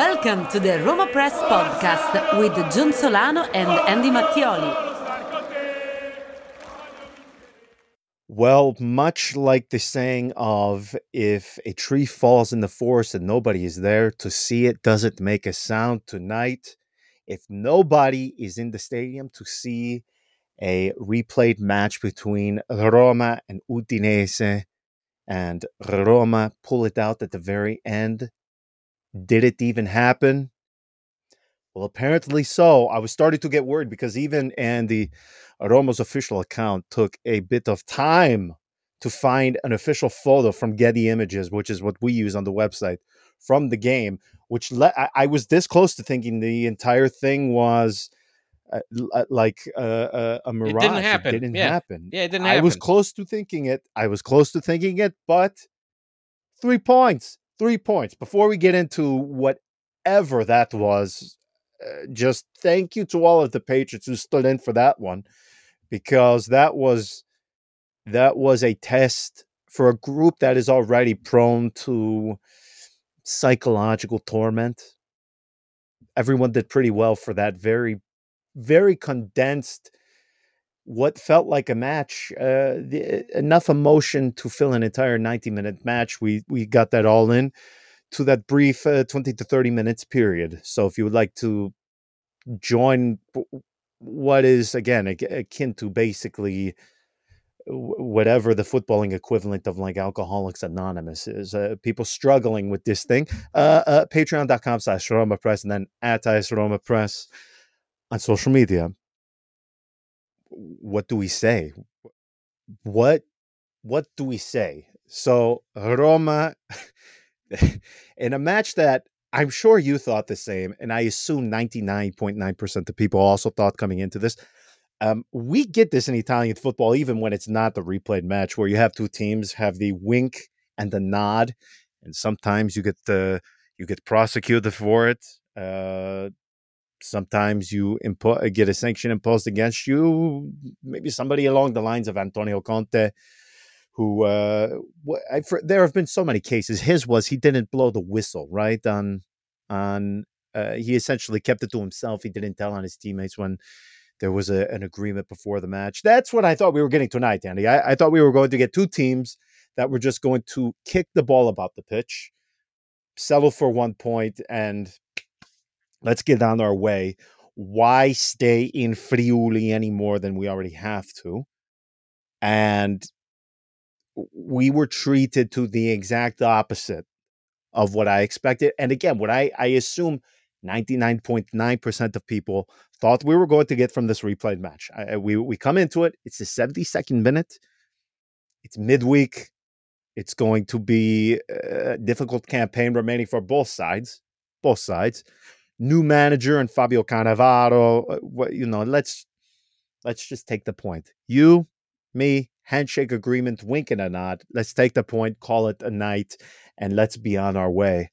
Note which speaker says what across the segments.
Speaker 1: Welcome to the Roma Press podcast with John Solano and Andy Mattioli.
Speaker 2: Well, much like the saying of if a tree falls in the forest and nobody is there to see it, does it make a sound tonight? If nobody is in the stadium to see a replayed match between Roma and Udinese, and Roma pull it out at the very end, did it even happen? Well, apparently so. I was starting to get worried because even Andy, Roma's official account took a bit of time to find an official photo from Getty Images, which is what we use on the website, from the game, which I was this close to thinking the entire thing was like a mirage.
Speaker 3: It didn't happen.
Speaker 2: It didn't happen.
Speaker 3: Yeah, it didn't
Speaker 2: I
Speaker 3: happen.
Speaker 2: was close to thinking it. But 3 points. 3 points. Before we get into whatever that was, just thank you to all of the Patriots who stood in for that one, because that was a test for a group that is already prone to psychological torment. Everyone did pretty well for that very, very condensed, what felt like a match, enough emotion to fill an entire 90-minute match. We got that all in to that brief 20 to 30 minutes period. So if you would like to join what is, again, akin to basically whatever the footballing equivalent of like Alcoholics Anonymous is, people struggling with this thing, patreon.com/Roma Press, and then at Roma Press on social media. What do we say? What do we say? So Roma, in a match that I'm sure you thought the same, and I assume 99.9% of people also thought coming into this. We get this in Italian football, even when it's not the replayed match, where you have two teams have the wink and the nod, and sometimes you get prosecuted for it. Sometimes you get a sanction imposed against you. Maybe somebody along the lines of Antonio Conte, who there have been so many cases. His was he didn't blow the whistle, right? He essentially kept it to himself. He didn't tell on his teammates when there was an agreement before the match. That's what I thought we were getting tonight, Andy. I thought we were going to get two teams that were just going to kick the ball about the pitch, settle for 1 point, and let's get on our way. Why stay in Friuli any more than we already have to? And we were treated to the exact opposite of what I expected. And again, what I assume 99.9% of people thought we were going to get from this replayed match. We come into it. It's the 72nd minute. It's midweek. It's going to be a difficult campaign remaining for both sides. Both sides. New manager and Fabio Cannavaro. Let's just take the point. You, me, handshake agreement, wink and a nod. Let's take the point, call it a night, and let's be on our way.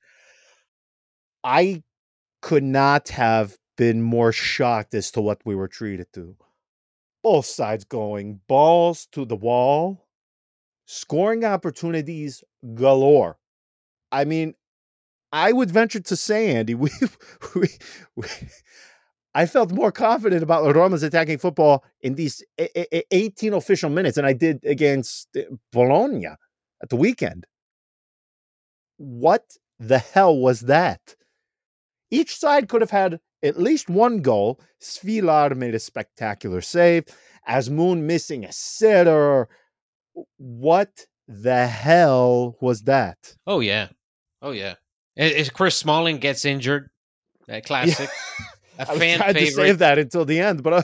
Speaker 2: I could not have been more shocked as to what we were treated to. Both sides going balls to the wall, scoring opportunities galore. I mean, I would venture to say, Andy, I felt more confident about Roma's attacking football in these 18 official minutes than I did against Bologna at the weekend. What the hell was that? Each side could have had at least one goal. Svilar made a spectacular save. Azmoun missing a sitter. What the hell was that?
Speaker 3: Oh, yeah. As Chris Smalling gets injured, classic.
Speaker 2: Yeah. I was trying to save that until the end, but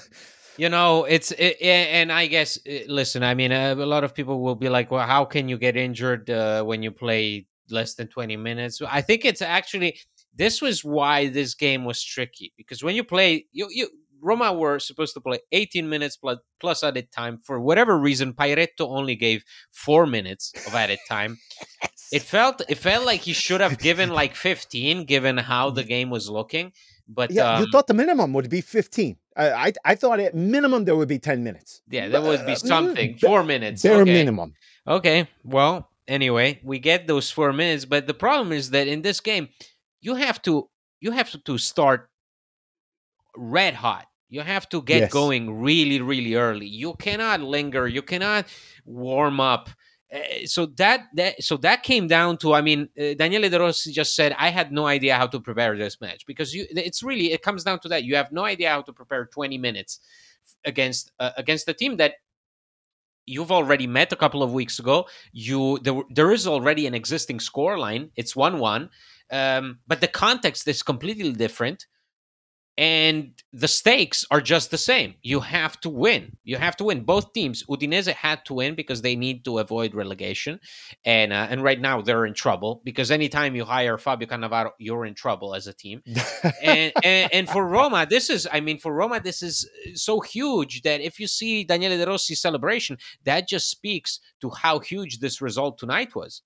Speaker 3: and I guess, listen, I mean, a lot of people will be like, well, how can you get injured when you play less than 20 minutes? I think it's actually, this was why this game was tricky, because when you play, Roma were supposed to play 18 minutes plus added time. For whatever reason, Pairetto only gave 4 minutes of added time. It felt like he should have given like 15, given how the game was looking. But
Speaker 2: yeah, you thought the minimum would be 15. I thought at minimum there would be 10 minutes.
Speaker 3: Yeah, there would be something. 4 minutes.
Speaker 2: Bare minimum.
Speaker 3: Okay, well, anyway, we get those 4 minutes. But the problem is that in this game, you have to you have to start red hot. You have to get
Speaker 2: Yes.
Speaker 3: going really, really early. You cannot linger. You cannot warm up. So that came down to, I mean, Daniele De Rossi just said, I had no idea how to prepare this match, because it comes down to that. You have no idea how to prepare 20 minutes against a team that you've already met a couple of weeks ago. There is already an existing score line. It's 1-1, but the context is completely different, and the stakes are just the same. You have to win. You have to win. Both teams, Udinese had to win because they need to avoid relegation, and right now they're in trouble, because anytime you hire Fabio Cannavaro, you're in trouble as a team. And for Roma, this is so huge that if you see Daniele De Rossi's celebration, that just speaks to how huge this result tonight was.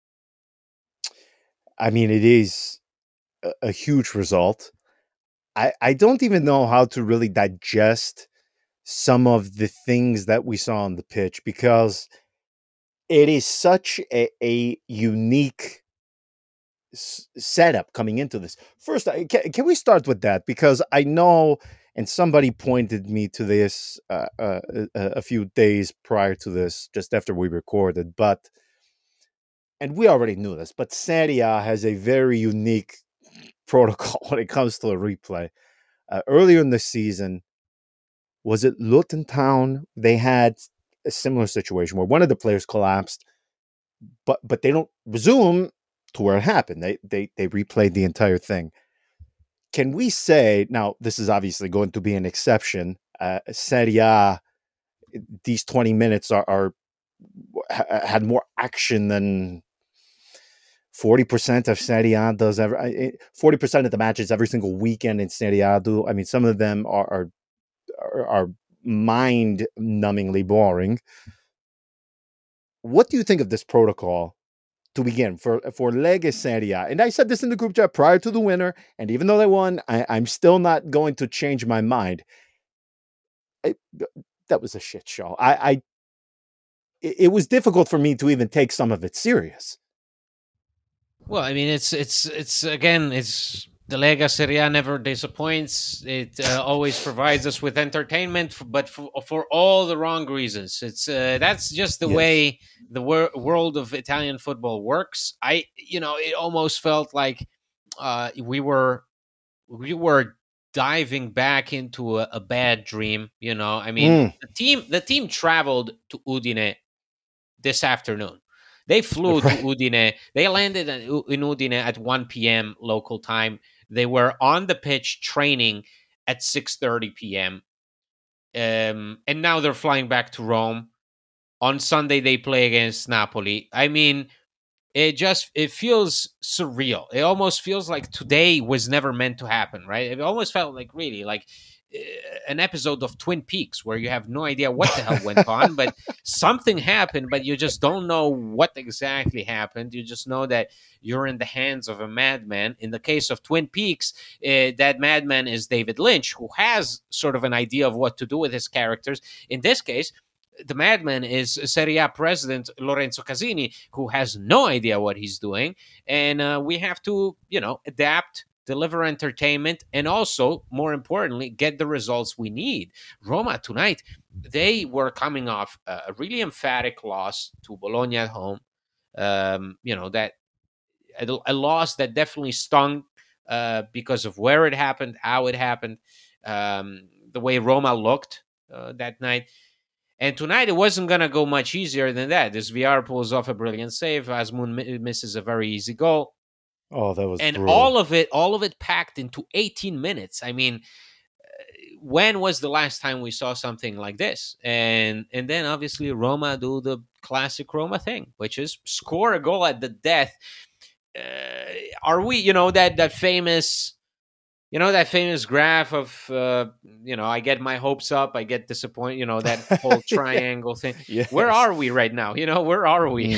Speaker 2: I mean, it is a huge result. I don't even know how to really digest some of the things that we saw on the pitch, because it is such a unique setup coming into this. First, can we start with that? Because I know, and somebody pointed me to this a few days prior to this, just after we recorded, and we already knew this, but Serie A has a very unique protocol when it comes to a replay. Earlier in the season, was it Luton Town? They had a similar situation where one of the players collapsed, but they don't resume to where it happened. They replayed the entire thing. Can we say, now this is obviously going to be an exception, Serie A, these 20 minutes had more action than 40% of Serie A does 40% of the matches every single weekend in Serie A do. I mean, some of them are mind-numbingly boring. What do you think of this protocol to begin for Lega Serie A? And I said this in the group chat prior to the winner, and even though they won, I'm still not going to change my mind. That was a shit show. It was difficult for me to even take some of it serious.
Speaker 3: Well, I mean, it's again, it's the Lega Serie A never disappoints. It always provides us with entertainment, but for all the wrong reasons. It's that's just the way the world of Italian football works. It almost felt like we were diving back into a bad dream. I mean, the team traveled to Udine this afternoon. They flew to Udine. They landed in Udine at 1 p.m. local time. They were on the pitch training at 6:30 p.m. And now they're flying back to Rome. On Sunday, they play against Napoli. I mean, it feels surreal. It almost feels like today was never meant to happen, right? It almost felt like really like an episode of Twin Peaks where you have no idea what the hell went on, but something happened, but you just don't know what exactly happened. You just know that you're in the hands of a madman. In the case of Twin Peaks, that madman is David Lynch, who has sort of an idea of what to do with his characters. In this case, the madman is Serie A president Lorenzo Casini, who has no idea what he's doing. And we have to, adapt, deliver entertainment, and also, more importantly, get the results we need. Roma tonight, they were coming off a really emphatic loss to Bologna at home. That a loss that definitely stung because of where it happened, how it happened, the way Roma looked that night. And tonight, it wasn't going to go much easier than that. This VR pulls off a brilliant save. Asmun misses a very easy goal.
Speaker 2: Oh, that was
Speaker 3: and
Speaker 2: brutal.
Speaker 3: all of it packed into 18 minutes. I mean, when was the last time we saw something like this? And then obviously Roma do the classic Roma thing, which is score a goal at the death. Are we, that famous... that famous graph of, I get my hopes up, I get disappointed, that whole triangle thing.
Speaker 2: Yes.
Speaker 3: Where are we right now? Where are we?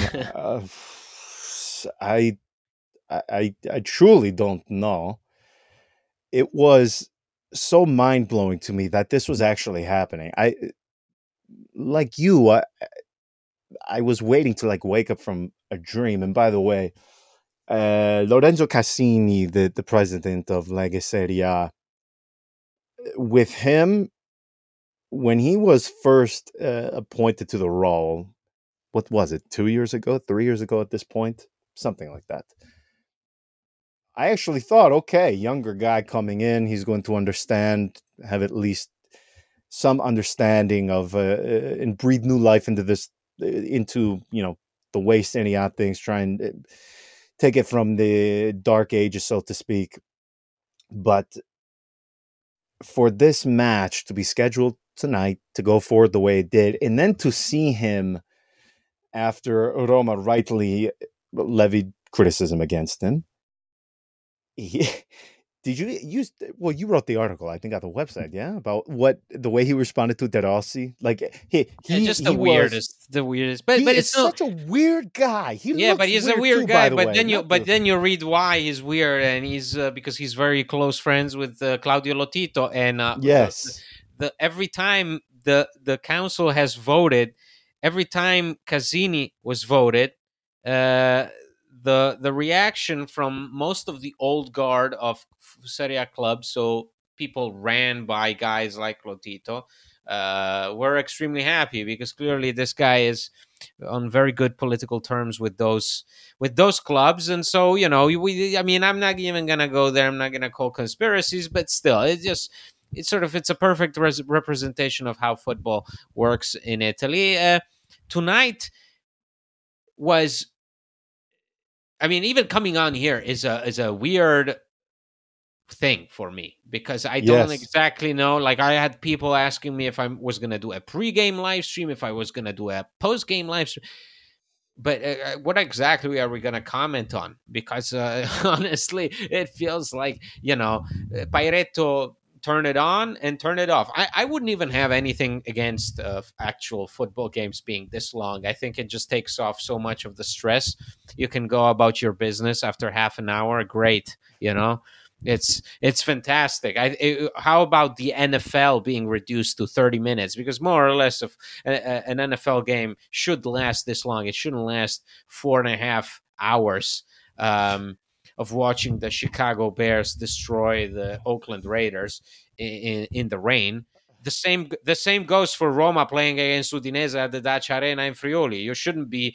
Speaker 2: I truly don't know. It was so mind-blowing to me that this was actually happening. Like you, I was waiting to wake up from a dream. And by the way, Lorenzo Cassini, the president of Lega Serie A, with him, when he was first appointed to the role, what was it, 2 years ago, 3 years ago at this point? Something like that. I actually thought, okay, younger guy coming in, he's going to understand, have at least some understanding of, and breathe new life into this, into, the way Serie A things, try and take it from the dark ages, so to speak. But for this match to be scheduled tonight, to go forward the way it did, and then to see him after Roma rightly levied criticism against him, did you you wrote the article, I think, on the website, yeah, about the way he responded to De Rossi. Like
Speaker 3: just the weirdest. But
Speaker 2: he
Speaker 3: it's
Speaker 2: is such a weird guy.
Speaker 3: But he's a weird guy. But then you read why he's weird, and he's because he's very close friends with Claudio Lotito, and
Speaker 2: yes,
Speaker 3: every time the council has voted, every time Cassini was voted, the reaction from most of the old guard of Serie A clubs, so people ran by guys like Lotito, were extremely happy, because clearly this guy is on very good political terms with those clubs. And so, I'm not even gonna go there. I'm not gonna call conspiracies, but still, it's a perfect representation of how football works in Italy. Tonight was, even coming on here is a weird thing for me, because I don't exactly know. Like, I had people asking me if I was going to do a pre-game live stream, if I was going to do a post-game live stream. But what exactly are we going to comment on? Because honestly, it feels like, Pairetto turn it on and turn it off. I wouldn't even have anything against actual football games being this long. I think it just takes off so much of the stress. You can go about your business after half an hour. Great, it's fantastic. How about the NFL being reduced to 30 minutes? Because more or less of an NFL game should last this long. It shouldn't last 4.5 hours of watching the Chicago Bears destroy the Oakland Raiders in the rain. The same goes for Roma playing against Udinese at the Dacia Arena in Friuli. You shouldn't be,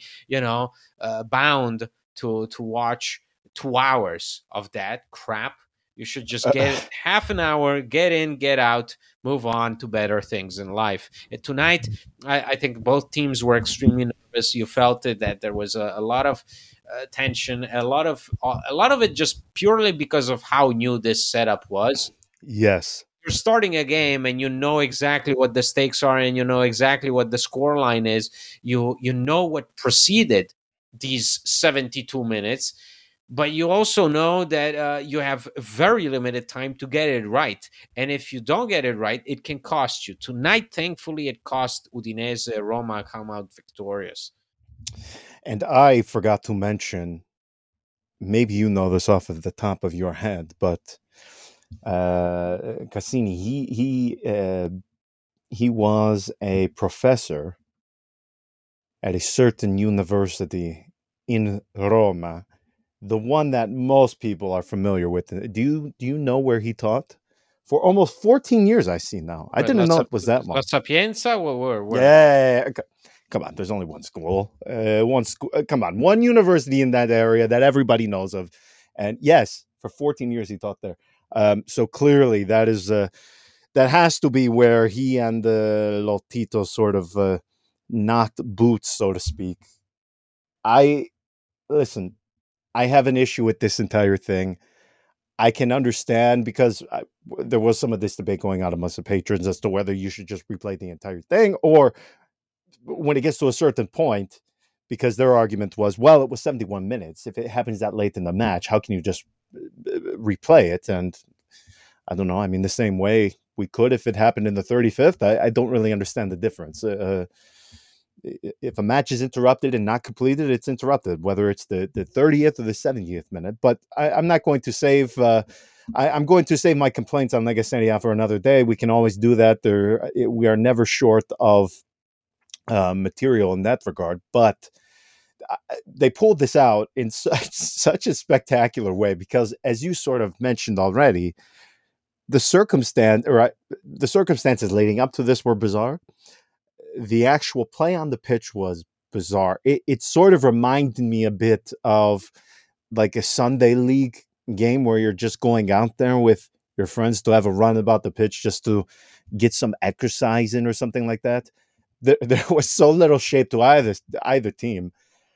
Speaker 3: bound to watch 2 hours of that crap. You should just get half an hour, get in, get out, move on to better things in life. Tonight, I think both teams were extremely nervous. You felt it, that there was a lot of tension, a lot of it just purely because of how new this setup was.
Speaker 2: Yes.
Speaker 3: You're starting a game and you know exactly what the stakes are, and you know exactly what the score line is. You know what preceded these 72 minutes. But you also know that you have very limited time to get it right. And if you don't get it right, it can cost you. Tonight, thankfully, it cost Udinese. Roma come out victorious.
Speaker 2: And I forgot to mention, maybe you know this off of the top of your head, but Cassini, he was a professor at a certain university in Roma, the one that most people are familiar with. Do you know where he taught? For almost 14 years, I see now. I didn't know it was that long.
Speaker 3: La Sapienza? Where?
Speaker 2: Yeah, come on. There's only one school. Come on, one university in that area that everybody knows of. And yes, for 14 years he taught there. So clearly that has to be where he and Lotito sort of knocked boots, so to speak. Listen, I have an issue with this entire thing. I can understand, because there was some of this debate going on amongst the patrons as to whether you should just replay the entire thing, or when it gets to a certain point, because their argument was, well, it was 71 minutes. If it happens that late in the match, how can you just replay it? And I don't know. I mean, the same way we could if it happened in the 35th. I don't really understand the difference. If a match is interrupted and not completed, it's interrupted, whether it's the 30th or the 70th minute. But I'm not going to save. I'm going to save my complaints on Lega Serie A for another day. We can always do that. We are never short of material in that regard. But they pulled this out in such a spectacular way because, as you sort of mentioned already, the circumstances leading up to this were bizarre. The actual play on the pitch was bizarre. It sort of reminded me a bit of like a Sunday league game where you're just going out there with your friends to have a run about the pitch just to get some exercise in or something like that. There was so little shape to either team,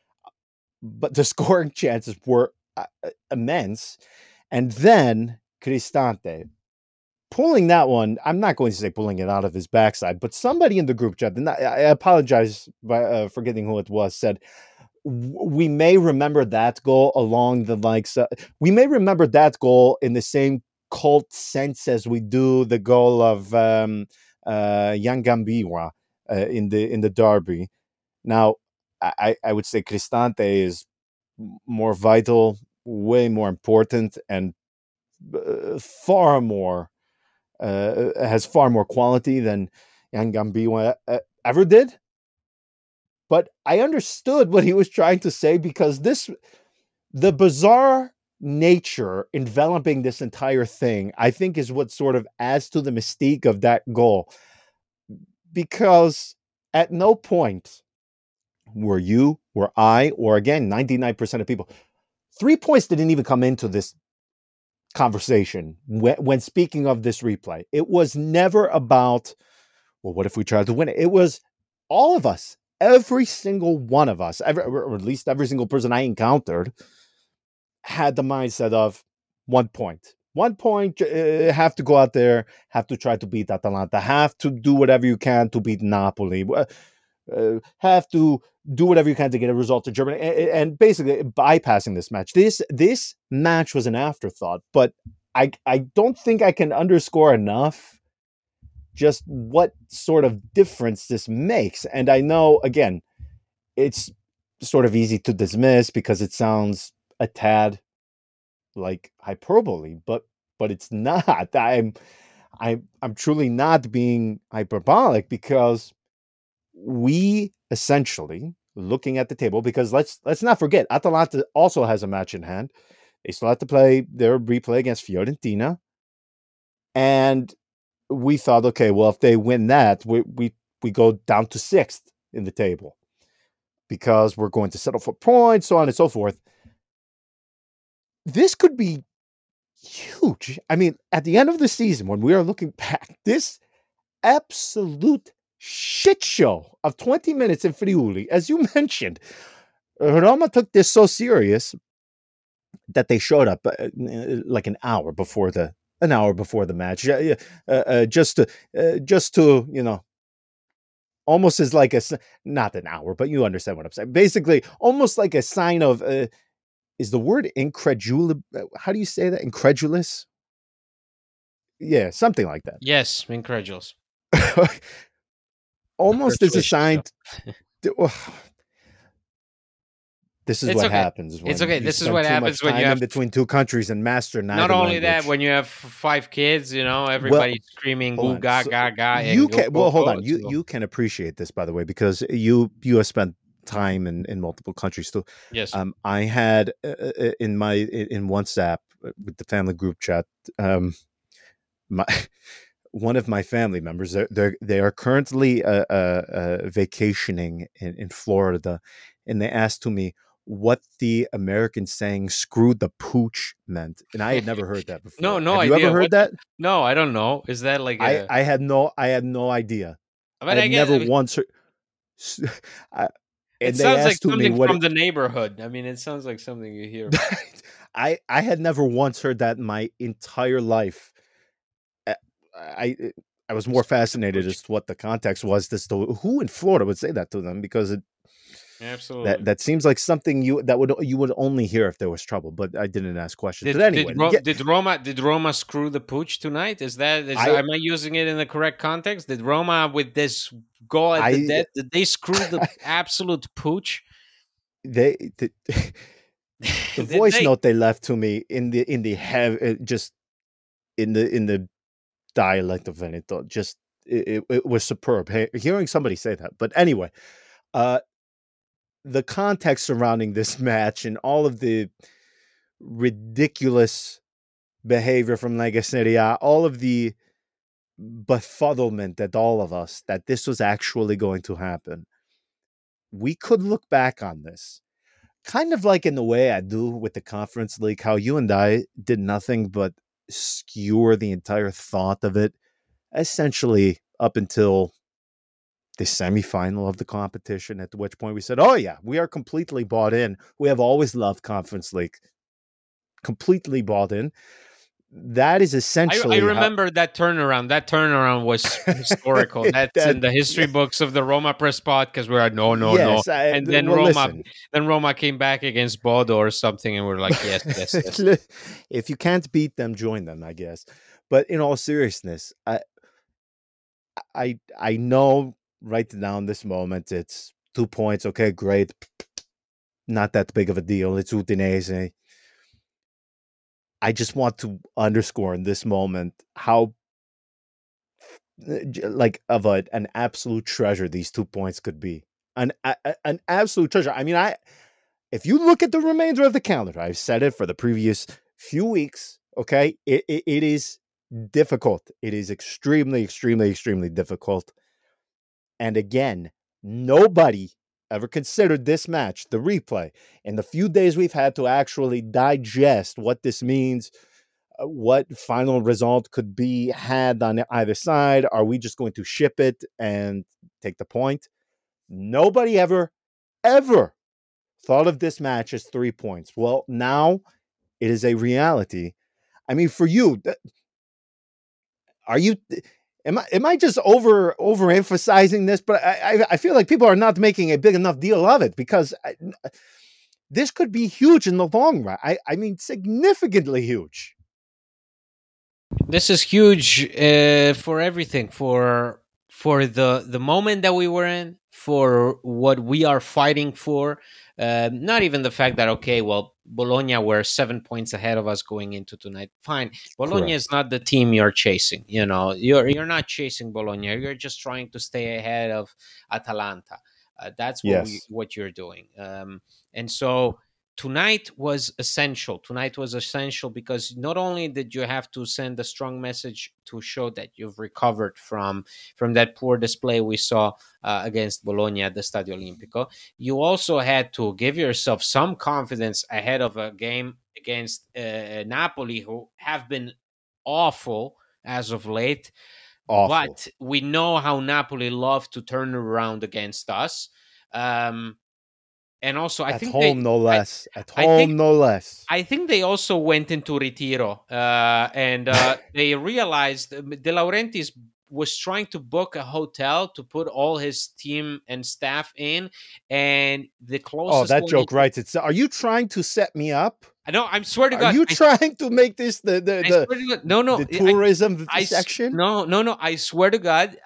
Speaker 2: but the scoring chances were immense. And then Cristante pulling that one, I'm not going to say pulling it out of his backside, but somebody in the group chat, and I apologize by forgetting who it was, said, we may remember that goal along the likes. We may remember that goal in the same cult sense as we do the goal of Yan Gambiwa in the derby. Now, I would say Cristante is more vital, way more important, and far more has far more quality than Yan Gambiwa ever did. But I understood what he was trying to say because the bizarre nature enveloping this entire thing, I think, is what sort of adds to the mystique of that goal. Because at no point were you, were I, or again, 99% of people, 3 points didn't even come into this conversation when speaking of this replay. It was never about, well, what if we tried to win it? It was all of us. Every single one of us, or at least every single person I encountered, had the mindset of 1 point. 1 point, have to go out there, have to try to beat Atalanta, have to do whatever you can to beat Napoli, have to do whatever you can to get a result to Germany, and basically bypassing this match. This match was an afterthought, but I don't think I can underscore enough just what sort of difference this makes. And I know, again, it's sort of easy to dismiss because it sounds a tad like hyperbole, but it's not. I'm truly not being hyperbolic because we essentially, looking at the table, because let's not forget, Atalanta also has a match in hand. They still have to play their replay against Fiorentina. And we thought, okay, well, if they win that, we go down to 6th in the table because we're going to settle for points, so on and so forth. This could be huge. I mean, at the end of the season, when we are looking back, this absolute shit show of 20 minutes in Friuli, as you mentioned, Roma took this so serious that they showed up like an hour before the match, just to almost as like not an hour, but you understand what I'm saying. Basically, almost like a sign of is the word incredulous? How do you say that? Incredulous? Yeah, something like that.
Speaker 3: Yes, incredulous.
Speaker 2: Almost as a sign. This is what happens when
Speaker 3: it's okay.
Speaker 2: This is what happens
Speaker 3: when you have
Speaker 2: in between two countries and master neither
Speaker 3: not only
Speaker 2: language.
Speaker 3: that, when you have 5 kids, everybody's screaming "goo ga ga ga."
Speaker 2: You can hold on. You can appreciate this, by the way, because you have spent time in multiple countries too.
Speaker 3: Yes.
Speaker 2: I had in WhatsApp with the family group chat. One of my family members, they are currently vacationing in Florida, and they asked to me what the American saying "screw the pooch" meant, and I had never heard that before.
Speaker 3: No
Speaker 2: Have you
Speaker 3: idea.
Speaker 2: ever heard that?
Speaker 3: No, I don't know. Is that like
Speaker 2: I had no idea.
Speaker 3: But
Speaker 2: I never once heard.
Speaker 3: It sounds like something from the neighborhood. I mean, it sounds like something you hear.
Speaker 2: I had never once heard that in my entire life. I was more fascinated as to what the context was. Who in Florida would say that to them, because
Speaker 3: absolutely
Speaker 2: that seems like something you would only hear if there was trouble. But I didn't ask questions. But anyway,
Speaker 3: did Roma screw the pooch tonight? Am I using it in the correct context? Did Roma, with this goal at the death, did they screw the absolute pooch?
Speaker 2: The voice note they left to me in the dialect of Veneto, just it was superb. Hearing somebody say that. But anyway, the context surrounding this match and all of the ridiculous behavior from Lega Serie A, all of the befuddlement that all of us that this was actually going to happen. We could look back on this kind of like in the way I do with the Conference League, how you and I did nothing but skewer the entire thought of it, essentially up until the semifinal of the competition, at which point we said, oh yeah, we are completely bought in. We have always loved Conference League. Completely bought in. That is essentially.
Speaker 3: I remember that turnaround. That turnaround was historical. That's in the history books of the Roma Press podcast. We're like, no, and then Roma came back against Bodo or something, and we're like, yes.
Speaker 2: If you can't beat them, join them, I guess. But in all seriousness, I know right now in this moment it's 2 points. Okay, great. Not that big of a deal. It's Udinese. I just want to underscore in this moment how like of an absolute treasure these 2 points could be. An absolute treasure. I mean, if you look at the remainder of the calendar, I've said it for the previous few weeks, okay? It is difficult. It is extremely, extremely, extremely difficult. And again, nobody ever considered this match, the replay, in the few days we've had to actually digest what this means, what final result could be had on either side. Are we just going to ship it and take the point? Nobody ever thought of this match as 3 points. Well, now it is a reality. I mean, for you, are you... Am I just overemphasizing this? But I feel like people are not making a big enough deal of it, because this could be huge in the long run. I mean, significantly huge.
Speaker 3: This is huge for everything, for the moment that we were in, for what we are fighting for. Not even the fact that, okay, well, Bologna were 7 points ahead of us going into tonight. Fine. Bologna is not the team you're chasing. You know, you're not chasing Bologna. You're just trying to stay ahead of Atalanta. That's what you're doing. And so tonight was essential. Tonight was essential because not only did you have to send a strong message to show that you've recovered from that poor display we saw against Bologna at the Stadio Olimpico, you also had to give yourself some confidence ahead of a game against Napoli, who have been awful as of late. Awful. But we know how Napoli love to turn around against us. And also, I think
Speaker 2: no less. I
Speaker 3: think they also went into Retiro, and they realized De Laurentiis was trying to book a hotel to put all his team and staff in, and the closest.
Speaker 2: Oh, that joke, right? Are you trying to set me up?
Speaker 3: No, I swear to God.
Speaker 2: Are you trying to make this the tourism section?
Speaker 3: No. I swear to God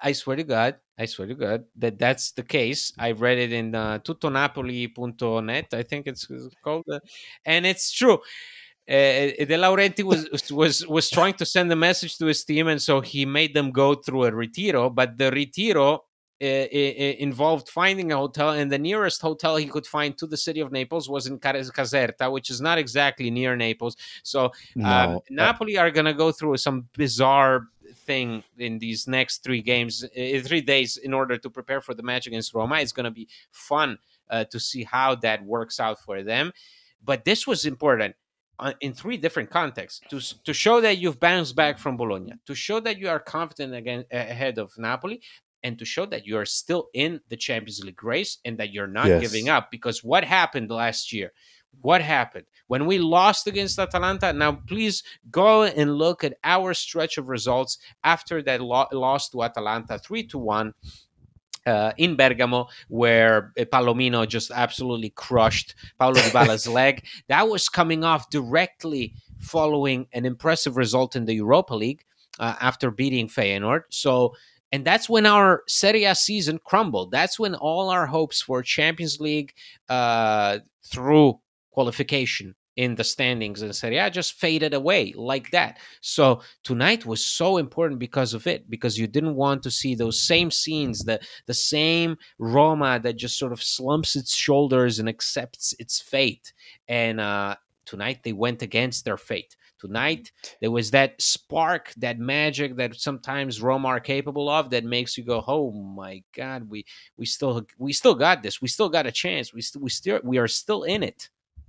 Speaker 3: that that's the case. I read it in tuttonapoli.net. I think it's called, and it's true. De Laurenti was trying to send a message to his team, and so he made them go through a Retiro. But the Retiro involved finding a hotel, and the nearest hotel he could find to the city of Naples was in Caserta, which is not exactly near Naples. So Napoli are going to go through some bizarre thing in these next 3 games, 3 days, in order to prepare for the match against Roma. It's going to be fun to see how that works out for them. But this was important in 3 different contexts: to show that you've bounced back from Bologna, to show that you are confident again ahead of Napoli, and to show that you are still in the Champions League race and that you're not giving up. Because what happened last year? What happened when we lost against Atalanta? Now, please go and look at our stretch of results after that loss to Atalanta 3-1. In Bergamo, where Palomino just absolutely crushed Paulo Dybala's leg. That was coming off directly following an impressive result in the Europa League after beating Feyenoord. And that's when our Serie A season crumbled. That's when all our hopes for Champions League through qualification in the standings and Serie A just faded away like that. So tonight was so important because of it, because you didn't want to see those same scenes, the same Roma that just sort of slumps its shoulders and accepts its fate. And tonight they went against their fate. Tonight there was that spark, that magic that sometimes Roma are capable of, that makes you go, "Oh my God, we still got this. We still got a chance. We are still in it."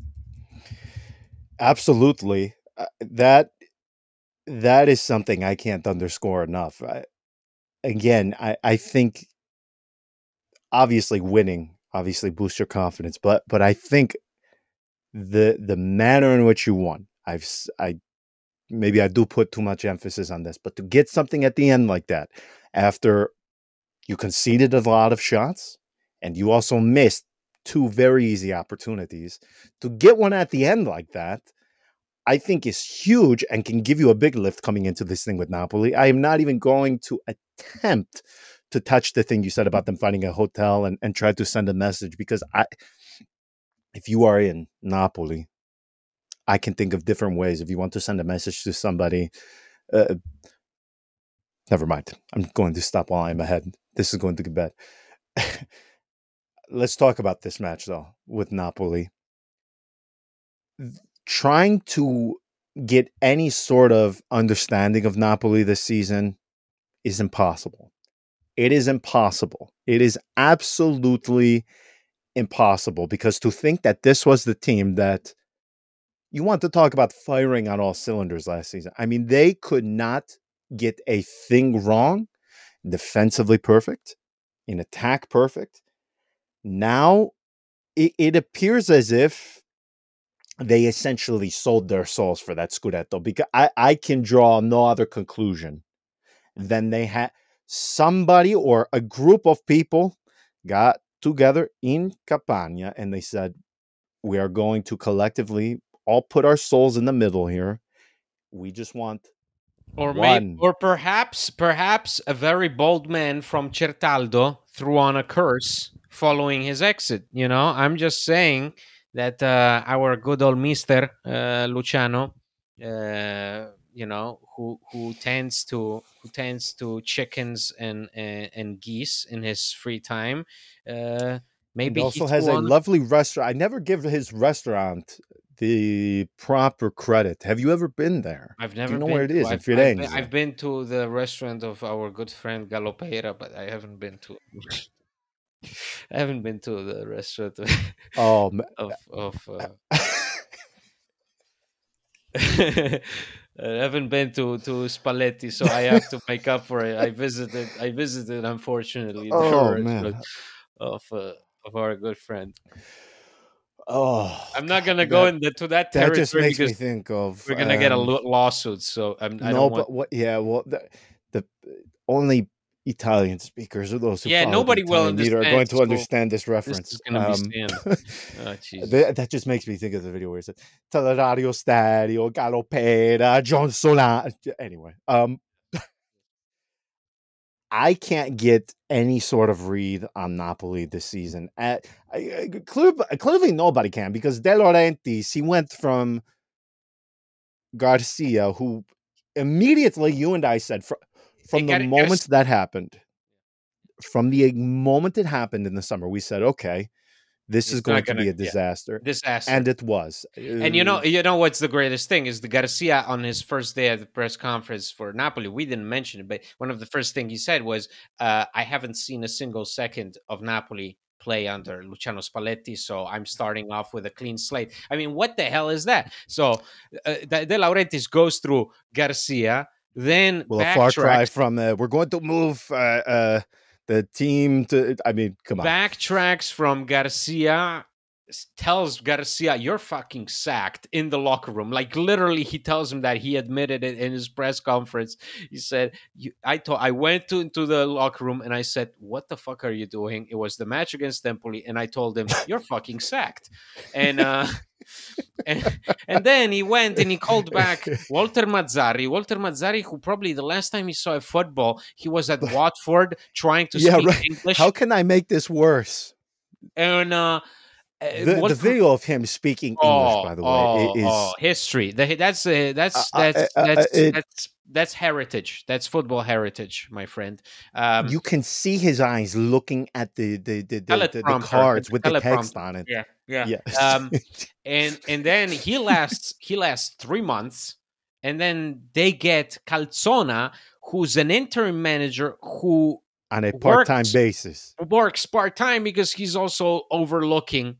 Speaker 2: Absolutely. That is something I can't underscore enough. I think obviously winning obviously boosts your confidence, but I think the manner in which you won, maybe I do put too much emphasis on this, but to get something at the end like that, after you conceded a lot of shots and you also missed two very easy opportunities, to get one at the end like that, I think is huge and can give you a big lift coming into this thing with Napoli. I am not even going to attempt to touch the thing you said about them finding a hotel and try to send a message, because if you are in Napoli, I can think of different ways. If you want to send a message to somebody, never mind. I'm going to stop while I'm ahead. This is going to get bad. Let's talk about this match, though, with Napoli. Trying to get any sort of understanding of Napoli this season is impossible. It is impossible. It is absolutely impossible, because to think that this was the team that you want to talk about firing on all cylinders last season. I mean, they could not get a thing wrong. Defensively perfect, in attack perfect. Now it appears as if they essentially sold their souls for that Scudetto, because I can draw no other conclusion than they had somebody or a group of people got together in Campania and they said, we are going to collectively all put our souls in the middle here. We just want
Speaker 3: perhaps a very bold man from Certaldo threw on a curse following his exit. I'm just saying that our good old Mister Luciano, who tends to chickens and geese in his free time, maybe
Speaker 2: and also has a lovely restaurant. I never give his restaurant the proper credit. Have you ever been there?
Speaker 3: I've never
Speaker 2: Do you know
Speaker 3: been
Speaker 2: where it is
Speaker 3: to.
Speaker 2: in Firenze?
Speaker 3: I've been to the restaurant of our good friend Galopera, but I haven't been to. I haven't been to the restaurant of. I haven't been to Spalletti, so I have to make up for it. I visited, unfortunately, the restaurant of our good friend.
Speaker 2: Oh,
Speaker 3: I'm not gonna go into that territory.
Speaker 2: That just makes
Speaker 3: because
Speaker 2: me think of
Speaker 3: we're gonna get a lawsuit. So I don't want.
Speaker 2: But what? Yeah, well, the only Italian speakers or those who follow
Speaker 3: nobody will
Speaker 2: Italian media are going to understand this
Speaker 3: This
Speaker 2: reference.
Speaker 3: is gonna be oh, Jesus.
Speaker 2: That just makes me think of the video where it says Teleradio Stereo, Galopera, John Solano. Anyway, I can't get any sort of read on Napoli this season. Clearly, nobody can, because De Laurentiis, he went from Garcia, who immediately, you and I said, from the moment that happened, from the moment it happened in the summer, we said, okay, this is going to be a disaster.
Speaker 3: Disaster.
Speaker 2: And it was.
Speaker 3: And you know what's the greatest thing is the Garcia on his first day at the press conference for Napoli. We didn't mention it, but one of the first things he said was, I haven't seen a single second of Napoli play under Luciano Spalletti, so I'm starting off with a clean slate. I mean, what the hell is that? So De Laurentiis goes through Garcia, then
Speaker 2: a far cry from we're going to move the team to, I mean, come on.
Speaker 3: Backtracks from Garcia, tells Garcia, you're fucking sacked, in the locker room. Like, literally, he tells him that. He admitted it in his press conference. He said, I went into the locker room and I said, what the fuck are you doing? It was the match against Empoli. And I told him, you're fucking sacked. And and then he went and he called back Walter Mazzarri, who probably the last time he saw a football, he was at Watford trying to speak English.
Speaker 2: How can I make this worse?
Speaker 3: And
Speaker 2: The video of him speaking English, by the way, is
Speaker 3: history. That's
Speaker 2: it.
Speaker 3: That's heritage. That's football heritage, my friend.
Speaker 2: You can see his eyes looking at the
Speaker 3: Teleprompter,
Speaker 2: cards with the text
Speaker 3: teleprompter.
Speaker 2: on it.
Speaker 3: Yeah, yeah.
Speaker 2: Yes.
Speaker 3: And then he lasts 3 months, and then they get Calzona, who's an interim manager who
Speaker 2: On a part-time basis.
Speaker 3: works part-time because he's also overlooking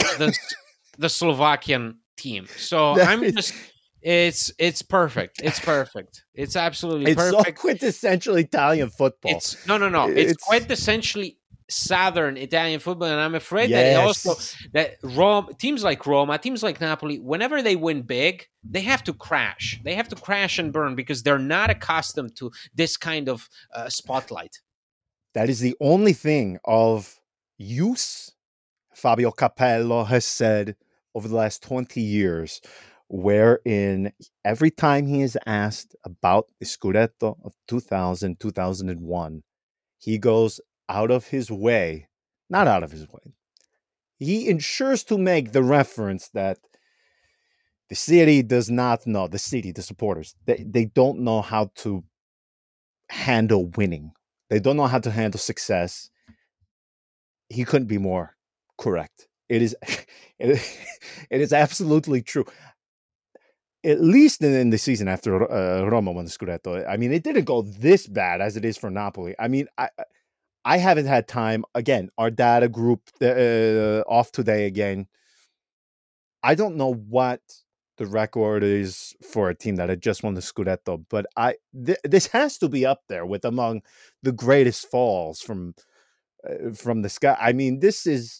Speaker 3: the Slovakian team. So I'm just it's perfect. It's perfect. It's absolutely
Speaker 2: It's so
Speaker 3: perfect.
Speaker 2: quintessential Italian football.
Speaker 3: It's no. It's quintessentially Southern Italian football, and I'm afraid that it
Speaker 2: Yes.
Speaker 3: also that teams like Roma, teams like Napoli, whenever they win big, they have to crash. They have to crash and burn because they're not accustomed to this kind of spotlight.
Speaker 2: That is the only thing of use Fabio Capello has said over the last 20 years, wherein every time he is asked about the Scudetto of 2000, 2001, he goes out of his way, not out of his way. He ensures to make the reference that the city does not know, the supporters, they don't know how to handle winning. They don't know how to handle success. He couldn't be more correct. It is it is absolutely true. At least in the season after Roma won the Scudetto, I mean, it didn't go this bad as it is for Napoli. I mean, I haven't had time. Again, our data group off today again. I don't know what the record is for a team that had just won the Scudetto, but this has to be up there with among the greatest falls from the sky. I mean, this is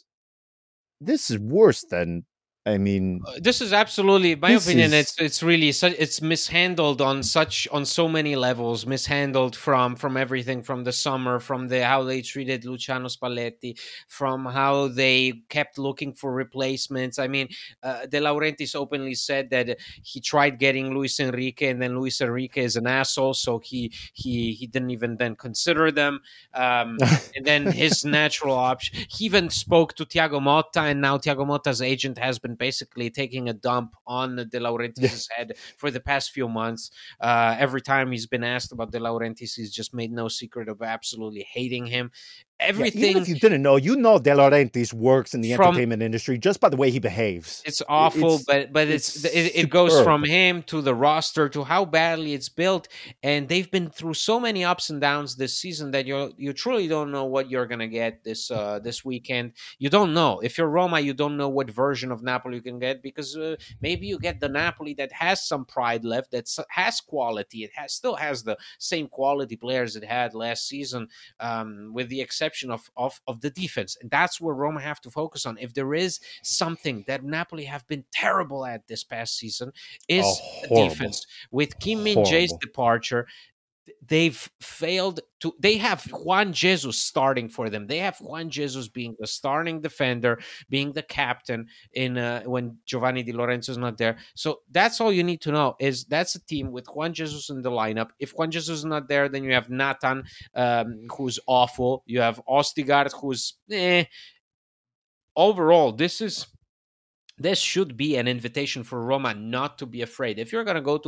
Speaker 2: worse than. I mean,
Speaker 3: this is absolutely, in my opinion, it's really it's mishandled on so many levels. Mishandled from everything, from the summer, from how they treated Luciano Spalletti, from how they kept looking for replacements. I mean, De Laurentiis openly said that he tried getting Luis Enrique, and then Luis Enrique is an asshole, so he didn't even then consider them. And then his natural option. He even spoke to Thiago Motta, and now Thiago Motta's agent has been basically taking a dump on De Laurentiis' head for the past few months. Every time he's been asked about De Laurentiis, he's just made no secret of absolutely hating him. Everything.
Speaker 2: Even if you didn't know, De Laurentiis works in the entertainment industry just by the way he behaves.
Speaker 3: It's awful, but it goes from him to the roster to how badly it's built, and they've been through so many ups and downs this season that you truly don't know what you're gonna get this weekend. You don't know. If you're Roma, you don't know what version of Napoli you can get, because maybe you get the Napoli that has some pride left, that has quality. It still has the same quality players it had last season, with the exception of the defense, and that's where Roma have to focus on. If there is something that Napoli have been terrible at this past season, is defense. With Kim Min-jae's departure, they've failed to. They have Juan Jesus starting for them. They have Juan Jesus being the starting defender, being the captain in when Giovanni Di Lorenzo is not there. So that's all you need to know, is that's a team with Juan Jesus in the lineup. If Juan Jesus is not there, then you have Nathan, who's awful. You have Ostigard, who's overall, this should be an invitation for Roma not to be afraid. If you're going to go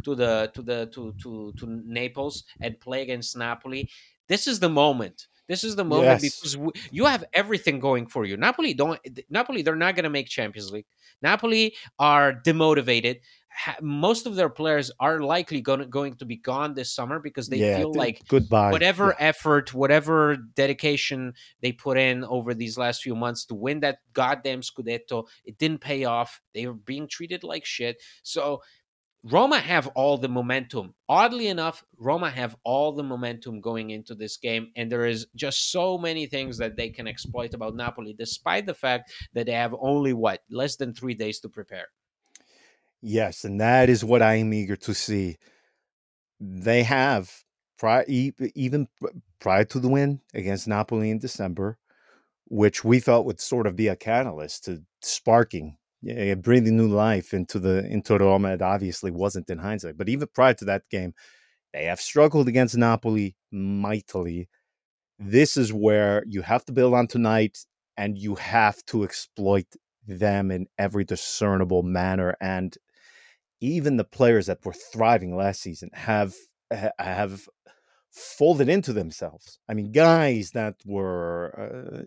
Speaker 3: to Naples and play against Napoli, this is the moment. This is the moment, because you have everything going for you. Napoli, they're not going to make Champions League. Napoli are demotivated. Most of their players are likely going to be gone this summer, because they feel like
Speaker 2: goodbye.
Speaker 3: Whatever effort, whatever dedication they put in over these last few months to win that goddamn Scudetto, it didn't pay off. They were being treated like shit. So Roma have all the momentum. Oddly enough, Roma have all the momentum going into this game, and there is just so many things that they can exploit about Napoli, despite the fact that they have only, less than 3 days to prepare.
Speaker 2: Yes, and that is what I am eager to see. They have, even prior to the win against Napoli in December, which we felt would sort of be a catalyst to sparking, breathing new life into Roma. It obviously wasn't in hindsight, but even prior to that game, they have struggled against Napoli mightily. This is where you have to build on tonight, and you have to exploit them in every discernible manner. And even the players that were thriving last season have folded into themselves. I mean, guys that were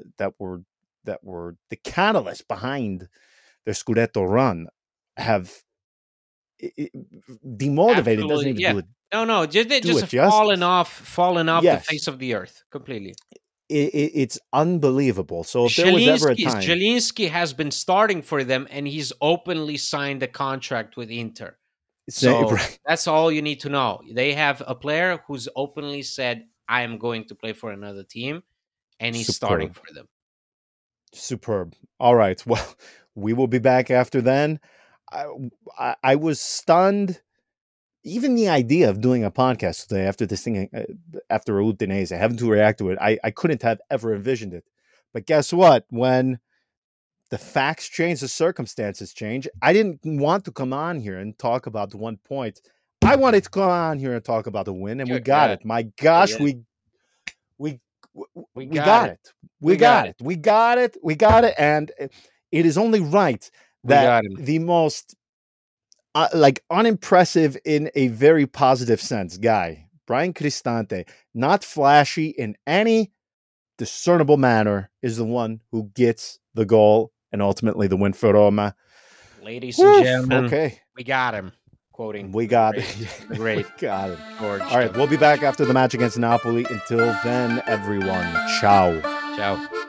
Speaker 2: the catalyst behind their Scudetto run have demotivated.
Speaker 3: Absolutely,
Speaker 2: Doesn't even
Speaker 3: yeah.
Speaker 2: do it.
Speaker 3: No, they
Speaker 2: do
Speaker 3: just
Speaker 2: it justice.
Speaker 3: fallen off the
Speaker 2: Yes.
Speaker 3: face of the earth completely.
Speaker 2: It's unbelievable. So if there was ever a time,
Speaker 3: Zielinski has been starting for them, and he's openly signed a contract with Inter.
Speaker 2: say-
Speaker 3: So
Speaker 2: right,
Speaker 3: that's all you need to know. They have a player who's openly said, "I am going to play for another team," and he's starting
Speaker 2: Superb.
Speaker 3: for them.
Speaker 2: Superb. All right. Well, we will be back after then. I was stunned. Even the idea of doing a podcast today after this thing, after Udinese, having to react to it, I couldn't have ever envisioned it. But guess what? When the facts change, the circumstances change. I didn't want to come on here and talk about the 1 point. I wanted to come on here and talk about the win, and we got it. My gosh,
Speaker 3: Yeah.
Speaker 2: we
Speaker 3: We
Speaker 2: got
Speaker 3: got
Speaker 2: it. We got it. And it is only right that
Speaker 3: got him.
Speaker 2: the most unimpressive in a very positive sense guy, Brian Cristante, not flashy in any discernible manner, is the one who gets the goal and ultimately the win for Roma.
Speaker 3: Ladies and gentlemen,
Speaker 2: okay,
Speaker 3: we got him. Quoting
Speaker 2: we got
Speaker 3: the
Speaker 2: it.
Speaker 3: the great
Speaker 2: We got it.
Speaker 3: George.
Speaker 2: All right, we'll be back after the match against Napoli. Until then, everyone, ciao.
Speaker 3: Ciao.